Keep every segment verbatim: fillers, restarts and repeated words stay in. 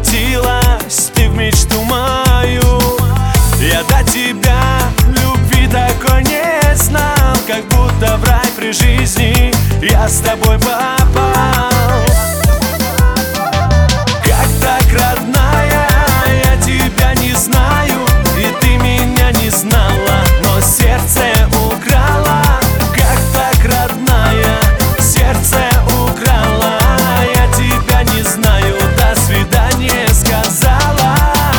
превратилась ты в мечту мою. Я до тебя любви такой не знал, как будто в рай при жизни я с тобой попал. Как так, родная, я тебя не знаю, и ты меня не знала, но сердце украла. Как так, родная, сердце украла. Я тебя не знаю, до свидания сказала.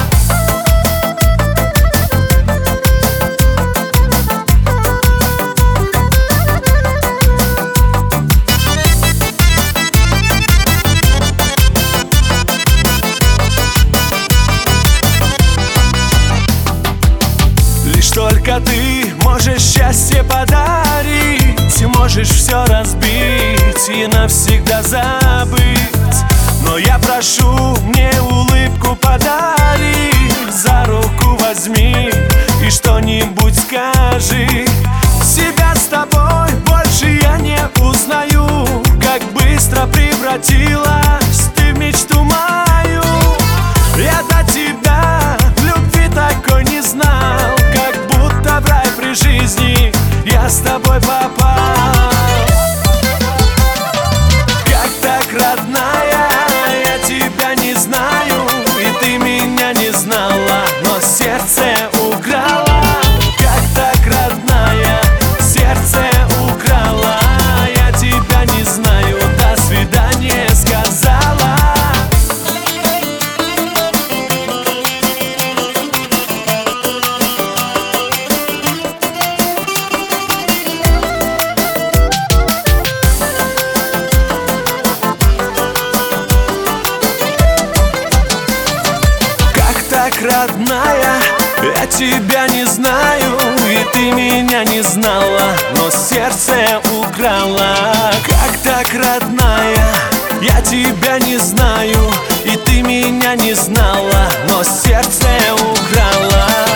Лишь только ты можешь счастье подарить, можешь все разбить и навсегда забыть. Но я прошу, мне улыбку подари, за руку возьми и что-нибудь скажи. Себя с тобой больше я не узнаю, как быстро превратилась ты в мечту мою. Я до тебя любви такой не знал, как будто в рай при жизни я с тобой попал. Как так, родная, я тебя не знаю, и ты меня не знала, но сердце украла. Как так, родная, сердце украла. Я тебя не знаю, до свидания сказала. Так, родная, я тебя не знаю, и ты меня не знала, но сердце украла. Как так, родная, я тебя не знаю, и ты меня не знала, но сердце украла.